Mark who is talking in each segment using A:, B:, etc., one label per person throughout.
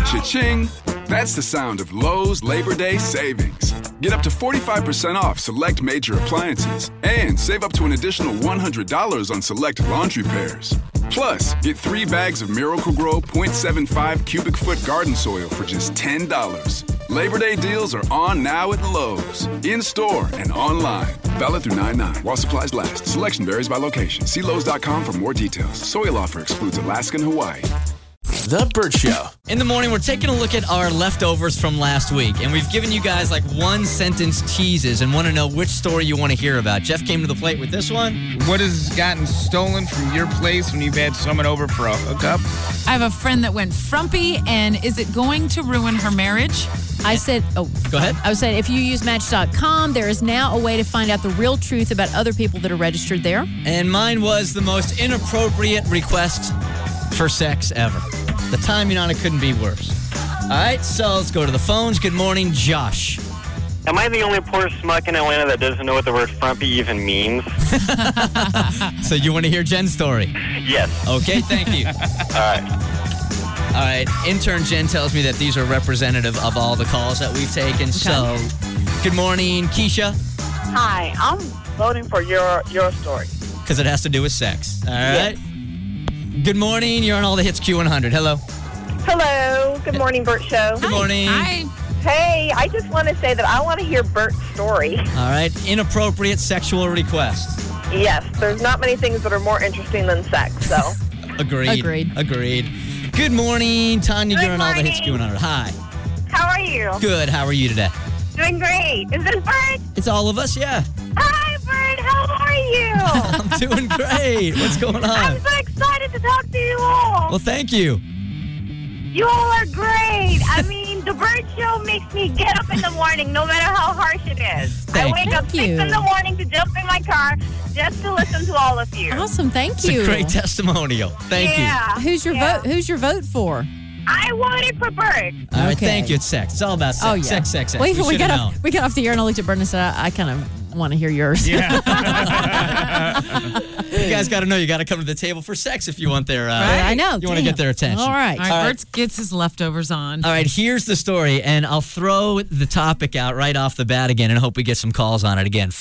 A: Cha-ching! That's the sound of Lowe's Labor Day savings. Get up to 45% off select major appliances and save up to an additional $100 on select laundry pairs. Plus, get 3 bags of Miracle-Gro 0.75 cubic foot garden soil for just $10. Labor Day deals are on now at Lowe's, in-store and online. Valid through 9/9 while supplies last. Selection varies by location. See Lowe's.com for more details. Soil offer excludes Alaska and Hawaii.
B: The Burt Show.
C: In the morning, we're taking a look at our leftovers from last week, and we've given you guys like one-sentence teases and want to know which story you want to hear about. Jeff came to the plate with this one.
D: What has gotten stolen from your place when you've had someone over for a hookup?
E: I have a friend that went frumpy, and is it going to ruin her marriage?
F: I said,
C: Go ahead.
F: I was saying, if you use Match.com, there is now a way to find out the real truth about other people that are registered there.
C: And mine was the most inappropriate request for sex ever. The timing on it couldn't be worse. All right, so let's go to the phones. Good morning, Josh.
G: Am I the only poor smuck in Atlanta that doesn't know what the word frumpy even means?
C: So you want to hear Jen's story?
G: Yes.
C: Okay, thank you. All right, intern Jen tells me that these are representative of all the calls that we've taken. So, good morning, Keisha.
H: Hi, I'm voting for your story.
C: Because it has to do with sex. All right. Yes. Good morning. You're on all the hits Q100. Hello.
H: Hello. Good morning, Burt Show.
C: Good morning.
E: Hi.
H: Hey, I just want to say that I want to hear Burt's story.
C: All right. Inappropriate sexual request.
H: Yes, there's not many things that are more interesting than sex, so.
F: Agreed.
C: Good morning, Tanya.
H: Good
C: You're on all the
H: morning.
C: hits Q100. Hi.
H: How are you?
C: Good. How are you today?
H: Doing great. Is this Burt?
C: It's all of us, yeah.
H: Hi, Burt. How are you?
C: I'm doing great. What's going on?
H: I'm so excited to talk to you all.
C: Well, thank you.
H: You all are great. I mean, the Burt Show makes me get up in the morning, no matter how harsh it is. I wake up 6 in the morning to jump in my car just to listen to all of you.
F: Awesome, thank you.
C: It's a great testimonial. Thank you.
F: Who's your vote? Who's your vote for?
H: I voted for Burt.
C: All right, thank you. It's sex. It's all about sex.
F: Oh, yeah.
C: Sex.
F: We got off the air and I looked at Bert and said, I kind of want to hear yours.
D: Yeah.
C: You guys got to know you got to come to the table for sex if you want their.
F: Right. I know.
C: You want to get their attention.
F: All right.
E: All right, Bert gets his leftovers on.
C: All right, here's the story, and I'll throw the topic out right off the bat again and hope we get some calls on it again.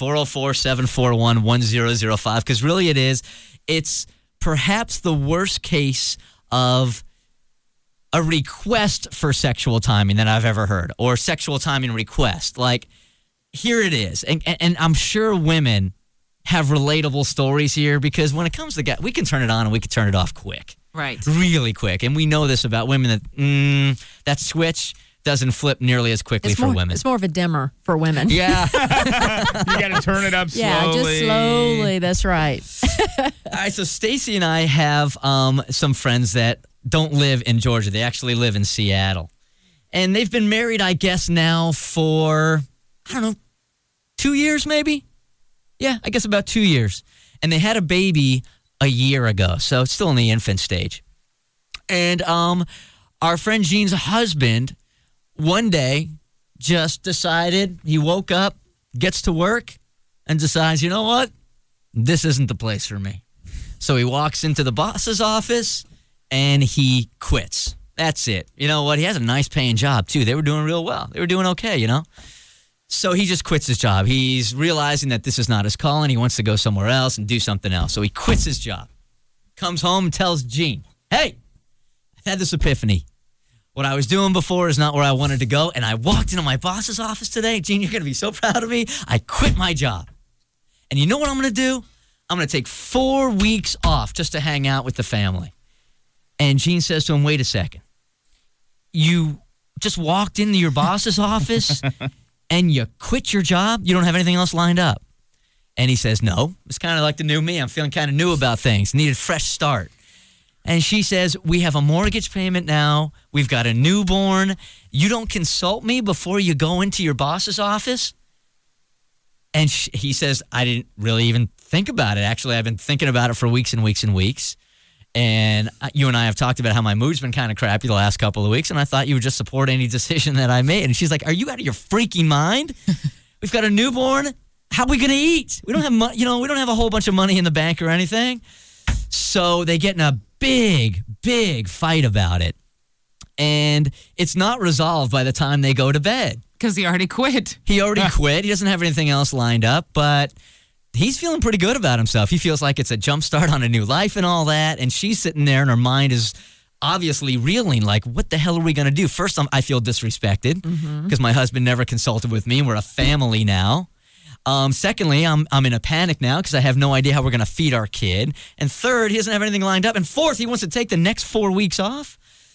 C: 404-741-1005, because really it's perhaps the worst case of a request for sexual timing that I've ever heard, or sexual timing request. Like, here it is. And I'm sure women have relatable stories here, because when it comes to guys, we can turn it on and we can turn it off quick.
E: Right.
C: Really quick. And we know this about women, that that switch doesn't flip nearly as quickly for women.
F: It's more of a dimmer for women.
C: Yeah.
D: You got to turn it up slowly.
F: Yeah, just slowly. That's right.
C: All right, so Stacy and I have some friends that don't live in Georgia. They actually live in Seattle. And they've been married, I guess, now for, 2 years maybe? Yeah, I guess about 2 years. And they had a baby a year ago, so it's still in the infant stage. And our friend Jean's husband one day just decided, he woke up, gets to work, and decides, you know what? This isn't the place for me. So he walks into the boss's office and he quits. That's it. You know what? He has a nice paying job, too. They were doing real well. They were doing okay, So he just quits his job. He's realizing that this is not his calling. He wants to go somewhere else and do something else. So he quits his job. Comes home and tells Jean, hey, I've had this epiphany. What I was doing before is not where I wanted to go. And I walked into my boss's office today. Jean, you're going to be so proud of me. I quit my job. And you know what I'm going to do? I'm going to take 4 weeks off just to hang out with the family. And Jean says to him, wait a second. You just walked into your boss's office and you quit your job? You don't have anything else lined up? And he says, no. It's kind of like the new me. I'm feeling kind of new about things. Need a fresh start. And she says, we have a mortgage payment now. We've got a newborn. You don't consult me before you go into your boss's office? And he says, I didn't really even think about it. Actually, I've been thinking about it for weeks and weeks and weeks. And you and I have talked about how my mood's been kind of crappy the last couple of weeks, and I thought you would just support any decision that I made. And she's like, are you out of your freaking mind? We've got a newborn. How are we going to eat? We don't have we don't have a whole bunch of money in the bank or anything. So they get in a big, big fight about it. and it's not resolved by the time they go to bed.
E: Because he already quit.
C: He already quit. He doesn't have anything else lined up, but he's feeling pretty good about himself. He feels like it's a jump start on a new life and all that, and she's sitting there and her mind is obviously reeling like, what the hell are we going to do? First, I feel disrespected because my husband never consulted with me and we're a family now. Secondly, I'm in a panic now because I have no idea how we're going to feed our kid. And third, he doesn't have anything lined up. And fourth, he wants to take the next 4 weeks off.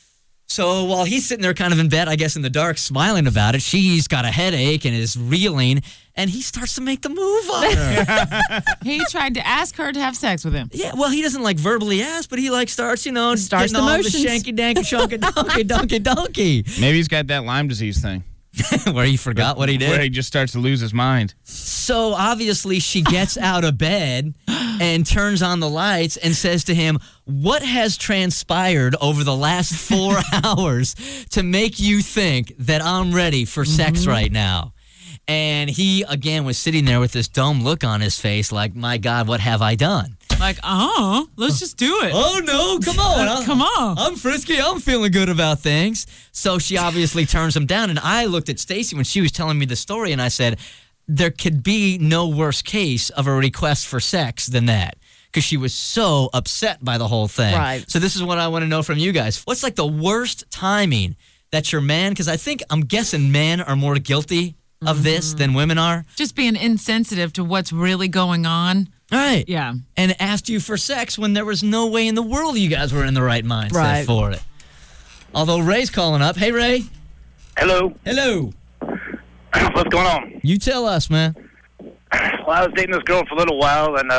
C: So while he's sitting there kind of in bed, I guess in the dark, smiling about it, she's got a headache and is reeling, and he starts to make the move on her.
E: He tried to ask her to have sex with him.
C: Yeah, well, he doesn't like verbally ask, but he like starts, getting
F: the
C: all
F: motions.
C: the shanky danky shonky donkey.
D: Maybe he's got that Lyme disease thing.
C: Where he forgot what he did.
D: Where he just starts to lose his mind.
C: So obviously she gets out of bed and turns on the lights and says to him, what has transpired over the last 4 hours to make you think that I'm ready for sex right now? And he, again, was sitting there with this dumb look on his face like, my God, what have I done?
E: Like, let's just do it.
C: Oh, no, come on.
E: Come on.
C: I'm frisky. I'm feeling good about things. So she obviously turns him down. And I looked at Stacy when she was telling me the story, and I said, there could be no worse case of a request for sex than that. Because she was so upset by the whole thing.
F: Right.
C: So this is what I want to know from you guys. What's like the worst timing that your man, because I'm guessing men are more guilty of this than women are.
E: Just being insensitive to what's really going on.
C: All right.
E: Yeah.
C: And asked you for sex when there was no way in the world you guys were in the right mindset for it. Although Ray's calling up. Hey, Ray.
G: Hello.
C: Hello.
G: What's going on?
C: You tell us, man.
G: Well, I was dating this girl for a little while, and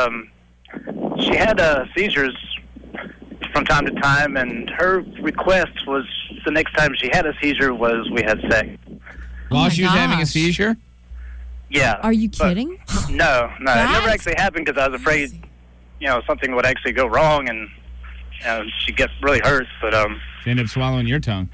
G: she had seizures from time to time, and her request was the next time she had a seizure was we had sex.
D: While she was having a
E: gosh.
D: seizure?
G: Yeah.
F: Are you kidding?
G: No. It never
E: That's
G: actually happened because I was afraid, something would actually go wrong and she'd get really hurt. But
D: She ended up swallowing your tongue.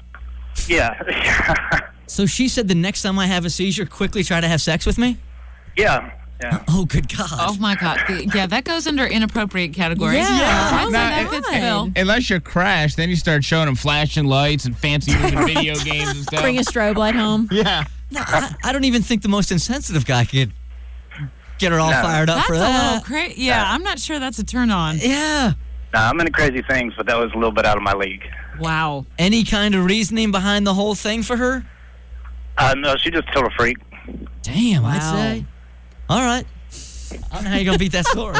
G: yeah.
C: So she said the next time I have a seizure, quickly try to have sex with me?
G: Yeah.
C: Oh, good God.
E: Oh, my God. Yeah, that goes under inappropriate category.
F: Yeah.
E: I'd say
D: Nah,
E: that fits the bill.
D: Unless you're crashed, then you start showing them flashing lights and fancy moving video games and stuff.
F: Bring a strobe light home.
D: Yeah.
C: No, I don't even think the most insensitive guy could get her all fired up
E: That's
C: for
E: a
C: that.
E: little crazy. Yeah, I'm not sure that's a turn on.
C: Yeah.
G: Nah, I'm into crazy things, but that was a little bit out of my league.
E: Wow.
C: Any kind of reasoning behind the whole thing for her?
G: No, she just told a freak.
C: Damn, I'd
F: Wow.
C: say. All right. I don't know how you're going to beat that story.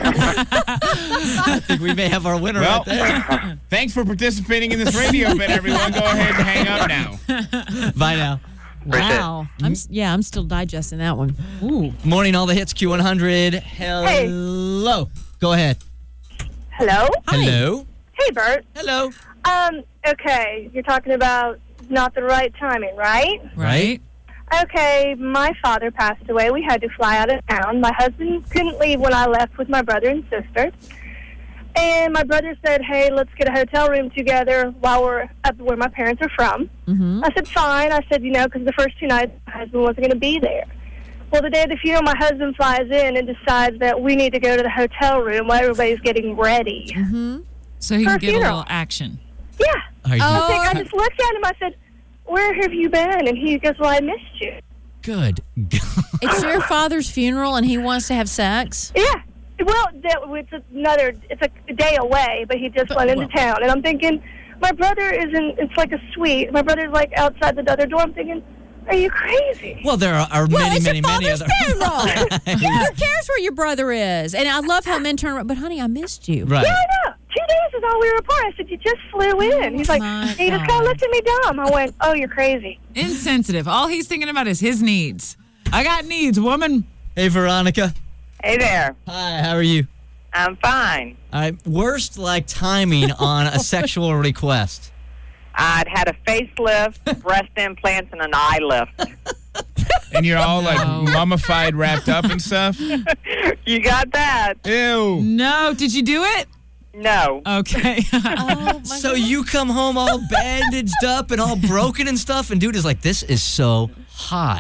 C: I think we may have our winner
D: Well,
C: right there.
D: thanks for participating in this radio bit, everyone. Go ahead and hang up now.
C: Bye now.
F: Wow. I'm still digesting that one.
E: Ooh.
C: Morning, all the hits, Q100. Hello. Go ahead.
H: Hello?
C: Hello.
H: Hey, Bert.
C: Hello.
H: Okay, you're talking about not the right timing, right?
E: Right?
H: Okay, my father passed away. We had to fly out of town. My husband couldn't leave when I left with my brother and sister. And my brother said, hey, let's get a hotel room together while we're up where my parents are from.
F: Mm-hmm.
H: I said, fine. I said, because the first 2 nights my husband wasn't going to be there. Well, the day of the funeral, my husband flies in and decides that we need to go to the hotel room while everybody's getting ready.
F: Mm-hmm.
E: So he
H: For
E: can
H: a
E: get a
H: funeral.
E: little action.
H: Yeah.
C: Are you
H: I just looked at him. I said, where have you been? And he goes, well, I missed you.
C: good?
F: It's your father's funeral and he wants to have sex?
H: Yeah. Well, it's a day away, but he just went into town. And I'm thinking, my brother it's like a suite. My brother's like outside the other door. I'm thinking, are you crazy?
C: Well, there are
F: Well,
C: many,
F: it's
C: many,
F: your
C: many
F: father's
C: other.
F: funeral. Yeah, who cares where your brother is? And I love how men turn around. But, honey, I missed you.
C: Right.
H: Yeah, I know. 2 days is all we were apart. I said, you just flew in. He's like,
F: my
H: he just kind of looked at me dumb. I went, oh, you're crazy.
E: Insensitive. All he's thinking about is his needs. I got needs, woman.
C: Hey, Veronica.
I: Hey there.
C: Hi, how are you?
I: I'm fine.
C: All right. Worst, timming on a sexual request.
I: I'd had a facelift, breast implants, and an eye lift.
D: And you're all mummified, wrapped up and stuff?
I: You got that?
D: Ew.
E: No. Did you do it?
I: No.
E: Okay.
C: So you come home all bandaged up and all broken and stuff, and dude is like, this is so hot.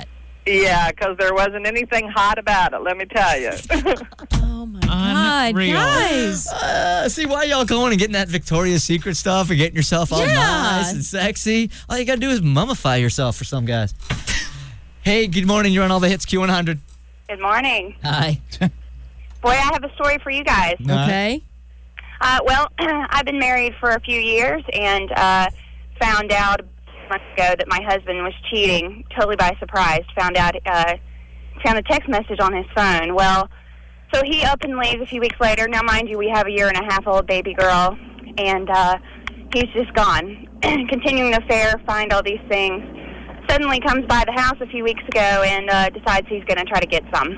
I: Yeah, because there wasn't anything hot about it, let me tell you.
F: Oh, my God.
E: Unreal.
F: Guys.
C: See why y'all going and getting that Victoria's Secret stuff and getting yourself all nice and sexy? All you got to do is mummify yourself for some guys. Hey, good morning. You're on All the Hits Q100.
H: Good morning.
C: Hi.
H: Boy, I have a story for you guys.
F: Okay.
H: Well, I've been married for a few years and found out months ago that my husband was cheating, totally by surprise. Found a text message on his phone. Well, so he up and leaves a few weeks later. Now, mind you, we have a 1.5-year-old baby girl, and he's just gone. Continuing the affair, find all these things. Suddenly comes by the house a few weeks ago and decides he's going to try to get some.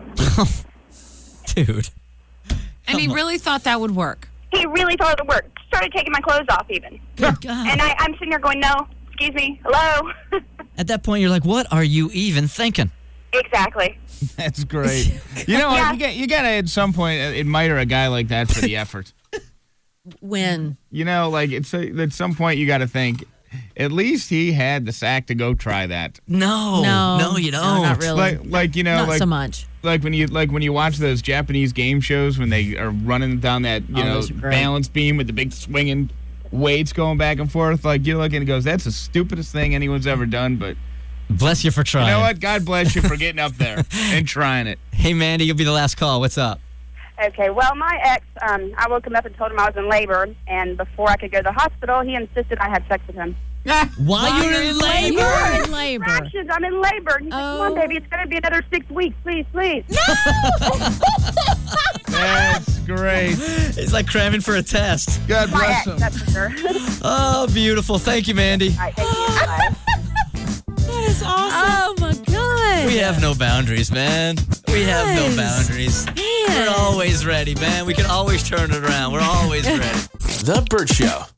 C: Dude.
E: And he really thought that would work.
H: He really thought it would work. Started taking my clothes off even.
C: Good God.
H: And I'm sitting there going, no, excuse me, hello?
C: At that point, you're like, what are you even thinking?
H: Exactly.
D: That's great. You know what? You got to at some point admire a guy like that for the effort.
F: When?
D: You know, like at some point you got to think, at least he had the sack to go try that.
C: No, you don't.
F: No, not really.
D: Like you know,
F: Not so much.
D: Like when you watch those Japanese game shows when they are running down that
F: those are great.
D: balance beam with the big swinging weights going back and forth. Like you look and it goes, that's the stupidest thing anyone's ever done. But
C: Bless you for trying.
D: you know what? God bless you for getting up there and trying it.
C: Hey, Mandy, you'll be the last call. What's up?
J: Okay, well, my ex, I woke him up and told him I was in labor, and before I could go to the hospital, he insisted I had sex with him.
C: While you're in labor?
F: You're in labor.
J: Fractions, I'm in labor. He's like, come on, baby, it's going to be another 6 weeks. Please, please.
D: That's great.
C: It's like cramming for a test.
D: God
J: My
D: bless
J: ex,
D: him.
J: that's for sure.
C: Oh, beautiful. Thank you, Mandy.
J: All right, thank you. Bye.
E: That is awesome.
F: Oh, my God.
C: We have no boundaries, man. We have no
F: Guys.
C: boundaries.
F: Man.
C: We're always ready, man. We can always turn it around. We're always ready.
B: The Burt Show.